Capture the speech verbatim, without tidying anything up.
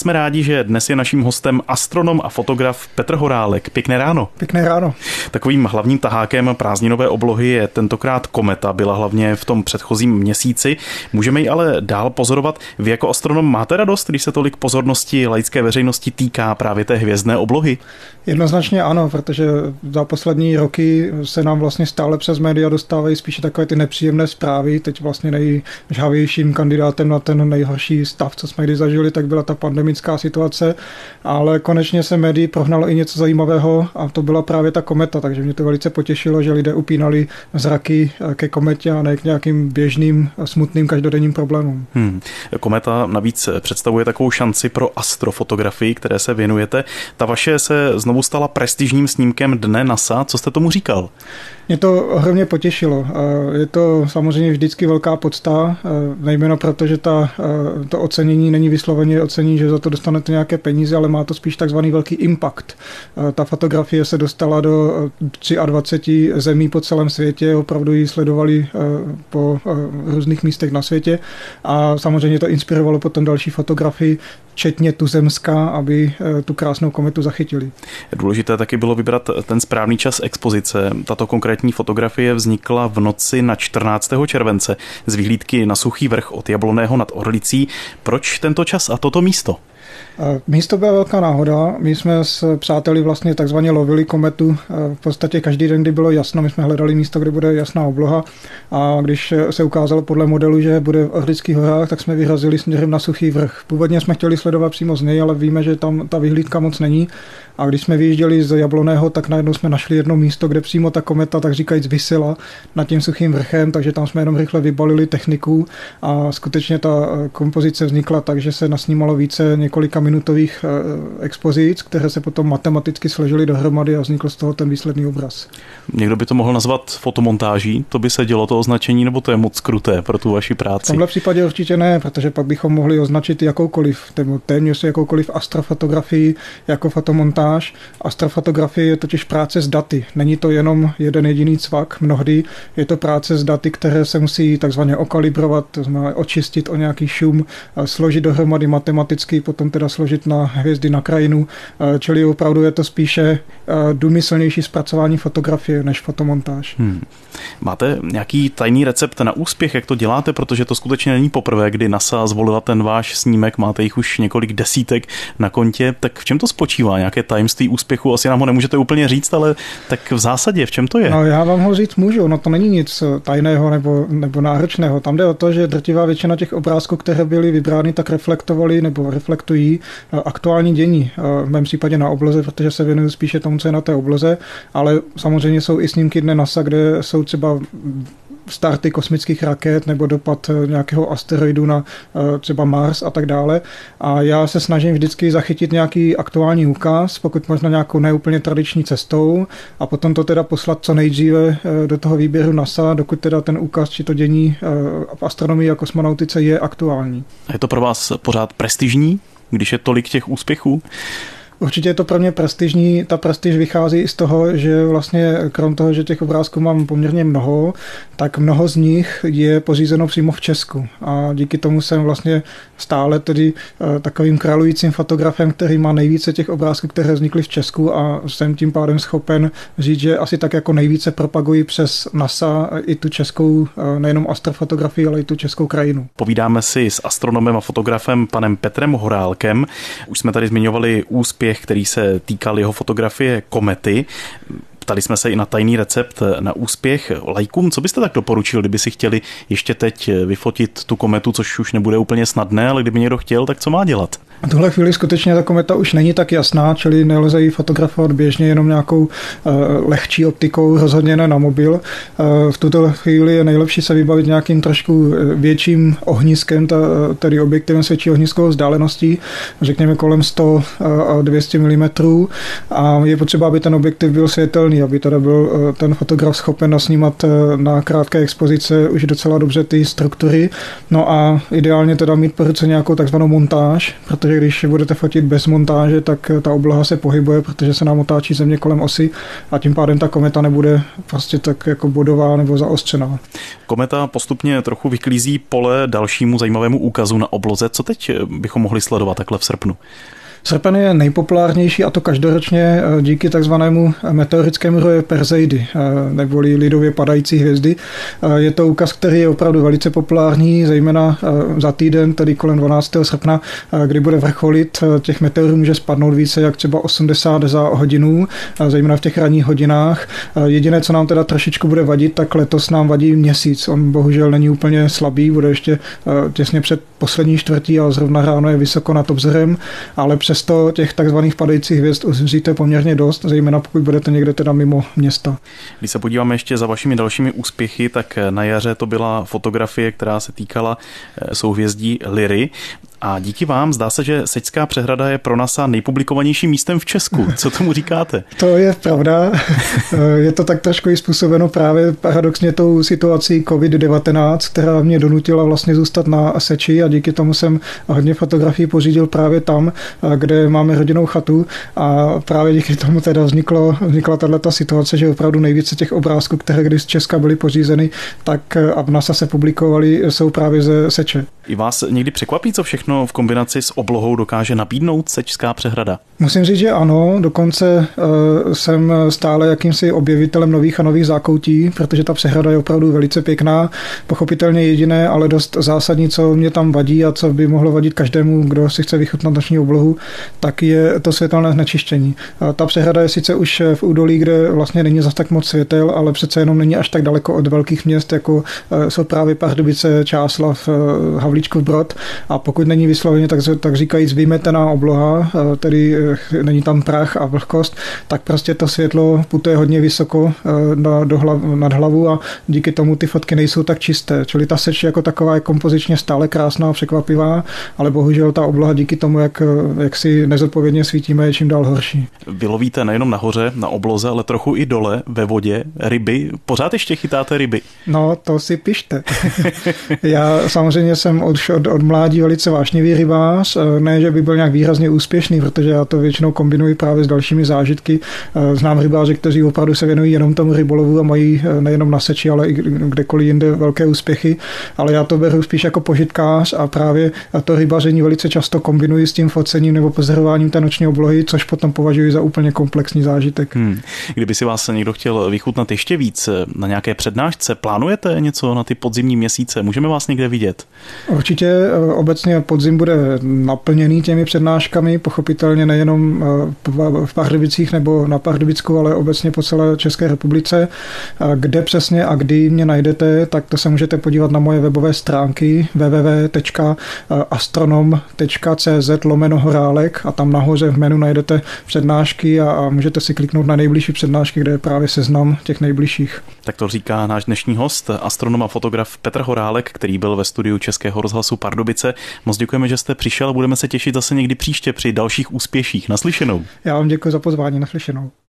jsme rádi, že dnes je naším hostem astronom a fotograf Petr Horálek. Pěkné ráno. Pěkné ráno. Takovým hlavním tahákem prázdninové oblohy je tentokrát kometa, byla hlavně v tom předchozím měsíci. Můžeme ji ale dál pozorovat. Vy jako astronom máte radost, když se tolik pozornosti laické veřejnosti týká právě té hvězdné oblohy? Jednoznačně ano, protože za poslední roky se nám vlastně stále přes média dostávají spíše takové ty nepříjemné zprávy. Teď vlastně nejžhavějším kandidátem na ten nejhorší stav, co jsme kdy zažili, tak byla ta pandemická situace, ale konečně se médií prohnalo i něco zajímavého a to byla právě ta kometa, takže mě to velice potěšilo, že lidé upínali zraky ke kometě a ne k nějakým běžným smutným každodenním problémům. Hmm. Kometa navíc představuje takovou šanci pro astrofotografii, které se věnujete. Ta vaše se znovu stala prestižním snímkem Dne NASA. Co jste tomu říkal? Mě to ohromně potěšilo. Je to samozřejmě vždycky velká podsta, nejméně proto, že ta, to ocenění není vysloveně ocení, že za to dostanete nějaké peníze, ale má to spíš takzvaný velký impact. Ta fotografie se dostala do dvacet tři zemí po celém světě, opravdu ji sledovali po různých místech na světě a samozřejmě to inspirovalo potom další fotografii, včetně tuzemská, aby tu krásnou kometu zachytili. Důležité taky bylo vybrat ten správný čas expozice. Tato konkrétní fotografie vznikla v noci na čtrnáctého července z vyhlídky na Suchý vrch od Jablonného nad Orlicí. Proč tento čas a toto místo? Místo byla velká náhoda. My jsme s přáteli vlastně takzvaně lovili kometu. V podstatě každý den, kdy bylo jasno, my jsme hledali místo, kde bude jasná obloha a když se ukázalo podle modelu, že bude v Orlických horách, tak jsme vyrazili směrem na Suchý vrch. Původně jsme chtěli sledovat přímo z něj, ale víme, že tam ta vyhlídka moc není. A když jsme vyjížděli z Jabloného, tak najednou jsme našli jedno místo, kde přímo ta kometa, tak říkajíc, visela nad tím Suchým vrchem, takže tam jsme jenom rychle vybalili techniku a skutečně ta kompozice vznikla tak, že se nasnímalo více několika minutových expozic, které se potom matematicky složily dohromady a vznikl z toho ten výsledný obraz. Někdo by to mohl nazvat fotomontáží, to by se dělo to označení, nebo to je moc kruté pro tu vaši práci? V tomhle případě určitě ne, protože pak bychom mohli označit jakoukoliv, téměř jakoukoliv astrofotografii jako fotomontáž. Astrofotografie je totiž práce s daty. Není to jenom jeden jediný cvak, mnohdy je to práce s daty, které se musí takzvaně okalibrovat, to znamená očistit o nějaký šum, složit dohromady matematicky, potom teda složit na hvězdy na krajinu, čili opravdu je to spíše důmyslnější zpracování fotografie než fotomontáž. Hmm. Máte nějaký tajný recept na úspěch, jak to děláte, protože to skutečně není poprvé, kdy NASA zvolila ten váš snímek, máte jich už několik desítek na kontě, tak v čem to spočívá? Nějaké tajemství úspěchu? Asi nám ho nemůžete úplně říct, ale tak v zásadě v čem to je? No, já vám ho říct můžu, no to není nic tajného nebo, nebo náročného. Tam jde o to, že drtivá většina těch obrázků, které byly vybrány, tak reflektovaly nebo reflektují aktuální dění. V mém případě na obloze, protože se věnuju spíše tomu, co je na té obloze, ale samozřejmě jsou i snímky Dne NASA, kde jsou třeba starty kosmických raket nebo dopad nějakého asteroidu na třeba Mars a tak dále. A já se snažím vždycky zachytit nějaký aktuální úkaz, pokud možná nějakou neúplně tradiční cestou a potom to teda poslat co nejdříve do toho výběru NASA, dokud teda ten úkaz či to dění v astronomii a kosmonautice je aktuální. A je to pro vás pořád prestižní, když je tolik těch úspěchů? Určitě je to pro mě prestižní. Ta prestiž vychází i z toho, že vlastně krom toho, že těch obrázků mám poměrně mnoho, tak mnoho z nich je pořízeno přímo v Česku. A díky tomu jsem vlastně stále tedy takovým králujícím fotografem, který má nejvíce těch obrázků, které vznikly v Česku a jsem tím pádem schopen říct, že asi tak jako nejvíce propaguji přes NASA i tu českou, nejenom astrofotografii, ale i tu českou krajinu. Povídáme si s astronomem a fotografem panem Petrem Horálkem. Už jsme tady zmiňovali úspěch, který se týkal jeho fotografie komety. Ptali jsme se i na tajný recept na úspěch laikům. Co byste tak doporučil, kdyby si chtěli ještě teď vyfotit tu kometu, což už nebude úplně snadné, ale kdyby někdo chtěl, tak co má dělat? V tuhle chvíli skutečně ta kometa už není tak jasná, čili nelze ji fotografovat běžně jenom nějakou uh, lehčí optikou, rozhodně ne na mobil. Uh, v tuto chvíli je nejlepší se vybavit nějakým trošku větším ohniskem, ta, tedy objektivem s větší ohniskovou vzdáleností, řekněme kolem sto a dvě stě milimetrů a je potřeba, aby ten objektiv byl světelný, aby teda byl uh, ten fotograf schopen nasnímat uh, na krátké expozice už docela dobře ty struktury. No a ideálně teda mít po ruce nějakou takzvanou montáž, protože že když budete fotit bez montáže, tak ta obloha se pohybuje, protože se nám otáčí Země kolem osy a tím pádem ta kometa nebude prostě tak jako bodová nebo zaostřená. Kometa postupně trochu vyklízí pole dalšímu zajímavému úkazu na obloze. Co teď bychom mohli sledovat takhle v srpnu? Srpen je nejpopulárnější a to každoročně díky takzvanému meteorickému roje Perseidy, neboli lidově padající hvězdy. Je to úkaz, který je opravdu velice populární, zejména za týden, tedy kolem dvanáctého srpna, kdy bude vrcholit. Těch meteorů může spadnout více jak třeba osmdesát za hodinu, zejména v těch ranních hodinách. Jediné, co nám teda trošičku bude vadit, tak letos nám vadí měsíc. On bohužel není úplně slabý, bude ještě těsně před poslední čtvrtí a zrovna ráno je vysoko nad obzorem, ale přesto těch takzvaných padajících hvězd uzříte poměrně dost, zejména pokud budete někde teda mimo města. Když se podíváme ještě za vašimi dalšími úspěchy, tak na jaře to byla fotografie, která se týkala souhvězdí Lyry. A díky vám zdá se, že Sečská přehrada je pro NASA nejpublikovanějším místem v Česku. Co tomu říkáte? To je pravda. Je to tak trošku i způsobeno právě paradoxně tou situací covid devatenáct, která mě donutila vlastně zůstat na Seči a díky tomu jsem hodně fotografií pořídil právě tam, kde máme rodinnou chatu a právě díky tomu teda vzniklo, vznikla tato situace, že opravdu nejvíce těch obrázků, které když z Česka byly pořízeny, tak a v NASA se publikovaly, jsou právě ze Seče. I vás někdy překvapí, co všechno v kombinaci s oblohou dokáže nabídnout Sečská přehrada? Musím říct, že ano. Dokonce uh, jsem stále jakýmsi objevitelem nových a nových zákoutí, protože ta přehrada je opravdu velice pěkná. Pochopitelně jediné, ale dost zásadní, co mě tam vadí a co by mohlo vadit každému, kdo si chce vychutnat noční oblohu, tak je to světelné znečištění. Uh, ta přehrada je sice už v údolí, kde vlastně není zas tak moc světel, ale přece jenom není až tak daleko od velkých měst, jako uh, jsou právě Pardubice, Čáslav, uh, Havlíčkův Brod. A pokud není vysloveně tak, tak říkajíc vymetená obloha, tedy není tam prach a vlhkost, tak prostě to světlo putuje hodně vysoko na, do hlav, nad hlavu a díky tomu ty fotky nejsou tak čisté. Čili ta Seč jako taková je kompozičně stále krásná a překvapivá, ale bohužel ta obloha díky tomu, jak, jak si nezodpovědně svítíme, je čím dál horší. Vy lovíte nejenom nahoře, na obloze, ale trochu i dole, ve vodě, ryby. Pořád ještě chytáte ryby? No, to si pište. Já samozřejmě jsem od, od, od mládí velice vášnivý rybář, ne, že by byl nějak výrazně úspěšný, protože já to většinou kombinuji právě s dalšími zážitky. Znám rybáře, kteří opravdu se věnují jenom tomu rybolovu a mají nejenom na Seči, ale i kdekoliv jinde velké úspěchy, ale já to beru spíš jako požitkář a právě to rybaření velice často kombinuji s tím focením nebo pozorováním té noční oblohy, což potom považuji za úplně komplexní zážitek. Hmm. Kdyby si vás někdo chtěl vychutnat ještě víc na nějaké přednášce, plánujete něco na ty podzimní měsíce? Můžeme vás někde vidět? Určitě obecně podzim bude naplněný těmi přednáškami, pochopitelně nejenom v Pardubicích nebo na Pardubicku, ale obecně po celé České republice. Kde přesně a kdy mě najdete, tak to se můžete podívat na moje webové stránky w w w tečka astronom tečka c z lomeno Horálek a tam nahoře v menu najdete přednášky a, a můžete si kliknout na nejbližší přednášky, kde je právě seznam těch nejbližších. Tak to říká náš dnešní host, astronom a fotograf Petr Horálek, který byl ve studiu Českého rozhlasu Pardubice. Moc děkujeme, že jste přišel a budeme se těšit zase někdy příště při dalších úspěších. Naslyšenou. Já vám děkuji za pozvání. Naslyšenou.